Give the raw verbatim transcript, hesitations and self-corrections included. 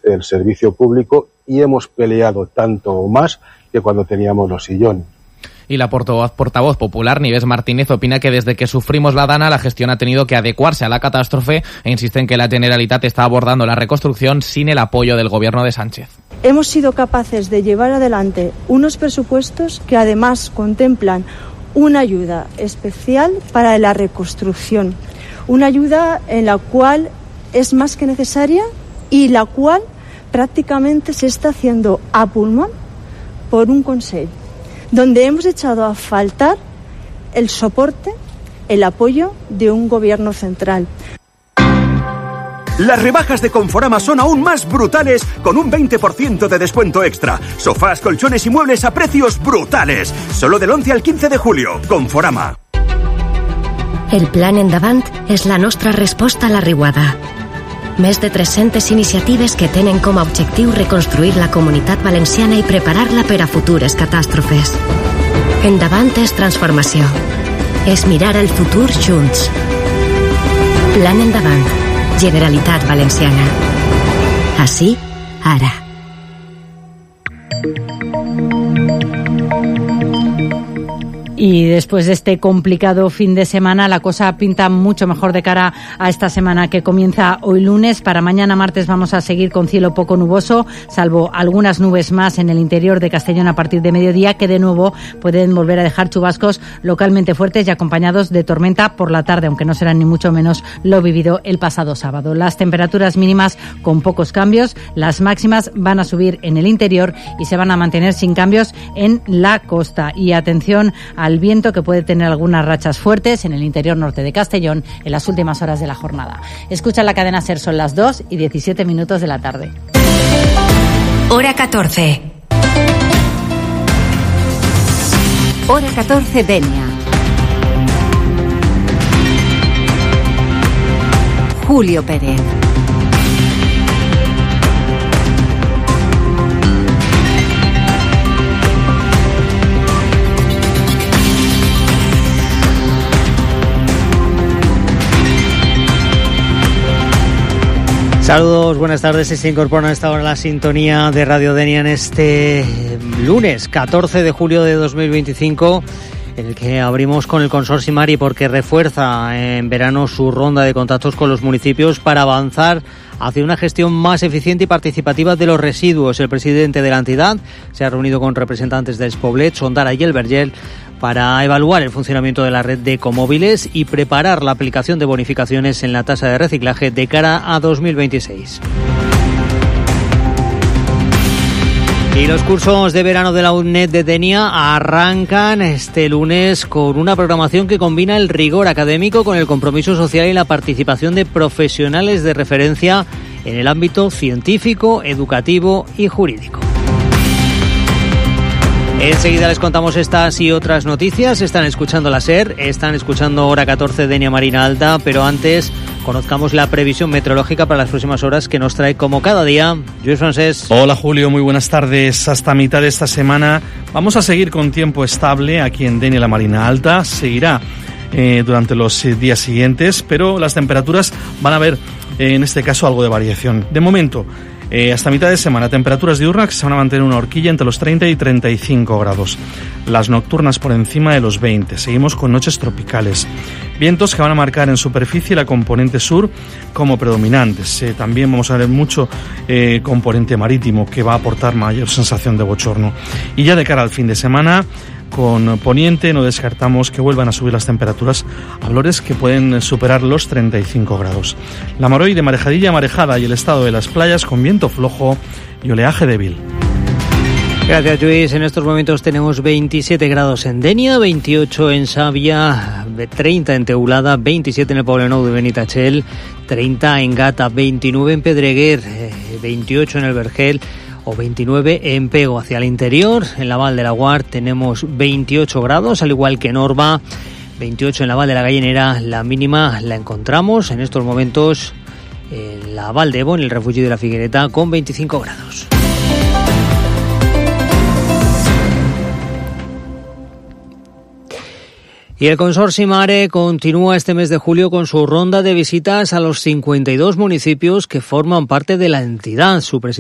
coste del servicio público y hemos peleado tanto o más que cuando teníamos los sillones. Y la portavoz, portavoz popular, Nieves Martínez, opina que desde que sufrimos la Dana, la gestión ha tenido que adecuarse a la catástrofe e insiste en que la Generalitat está abordando la reconstrucción sin el apoyo del gobierno de Sánchez. Hemos sido capaces de llevar adelante unos presupuestos que además contemplan una ayuda especial para la reconstrucción, una ayuda en la cual es más que necesaria y la cual prácticamente se está haciendo a pulmón por un Consell, donde hemos echado a faltar el soporte, el apoyo de un gobierno central. Las rebajas de Conforama son aún más brutales con un veinte por ciento de descuento extra. Sofás, colchones y muebles a precios brutales. Solo del once al quince de julio. Conforama. El Plan Endavant és la nostra resposta a la riuada. Més de tres-centes iniciatives que tenen com a objectiu reconstruir la comunitat valenciana i preparar-la per a futures catàstrofes. Endavant és transformació. És mirar el futur junts. Plan Endavant. Generalitat Valenciana. Así, ara. Y después de este complicado fin de semana, la cosa pinta mucho mejor de cara a esta semana que comienza hoy lunes. Para mañana martes vamos a seguir con cielo poco nuboso, salvo algunas nubes más en el interior de Castellón a partir de mediodía, que de nuevo pueden volver a dejar chubascos localmente fuertes y acompañados de tormenta por la tarde, aunque no serán ni mucho menos lo vivido el pasado sábado. Las temperaturas mínimas con pocos cambios, las máximas van a subir en el interior y se van a mantener sin cambios en la costa. Y atención a al viento, que puede tener algunas rachas fuertes en el interior norte de Castellón en las últimas horas de la jornada. Escucha la cadena SER, son las dos y diecisiete minutos de la tarde. Hora catorce. Hora catorce, Denia. Julio Pérez. Saludos, buenas tardes. Se incorporan a esta hora la sintonía de Radio Denia en este lunes catorce de julio de dos mil veinticinco, en el que abrimos con el Consorci Mari porque refuerza en verano su ronda de contactos con los municipios para avanzar hacia una gestión más eficiente y participativa de los residuos. El presidente de la entidad se ha reunido con representantes del Poblet, Sondara y el Vergel para evaluar el funcionamiento de la red de ecomóviles y preparar la aplicación de bonificaciones en la tasa de reciclaje de cara a dos mil veintiséis. Y los cursos de verano de la UNED de Denia arrancan este lunes con una programación que combina el rigor académico con el compromiso social y la participación de profesionales de referencia en el ámbito científico, educativo y jurídico. Enseguida les contamos estas y otras noticias. Están escuchando la SER, están escuchando Hora catorce Denia Marina Alta, pero antes conozcamos la previsión meteorológica para las próximas horas que nos trae como cada día Lluís Francés. Hola Julio, muy buenas tardes. Hasta mitad de esta semana vamos a seguir con tiempo estable aquí en Denia la Marina Alta. Seguirá eh, durante los eh, días siguientes, pero las temperaturas van a ver eh, en este caso algo de variación. De momento, Eh, hasta mitad de semana, temperaturas diurnas que se van a mantener una horquilla entre los treinta y treinta y cinco grados. Las nocturnas por encima de los veinte. Seguimos con noches tropicales. Vientos que van a marcar en superficie la componente sur como predominantes. Eh, también vamos a ver mucho eh, componente marítimo que va a aportar mayor sensación de bochorno. Y ya de cara al fin de semana, con poniente no descartamos que vuelvan a subir las temperaturas a valores que pueden superar los treinta y cinco grados. La Maroi de marejadilla marejada y el estado de las playas con viento flojo y oleaje débil. Gracias, Lluís. En estos momentos tenemos veintisiete grados en Denia, veintiocho en Xàbia, treinta en Teulada, veintisiete en el Poblenou de Benitachell, treinta en Gata, veintinueve en Pedreguer, veintiocho en el Vergel o veintinueve en Pego. Hacia el interior, en la Val de la Guard, tenemos veintiocho grados, al igual que en Orba, veintiocho en la Val de la Gallinera. La mínima la encontramos en estos momentos en la Val de Ebo, en el refugio de la Figuereta, con veinticinco grados. Y el Consorci Mare continúa este mes de julio con su ronda de visitas a los cincuenta y dos municipios que forman parte de la entidad. Su presidente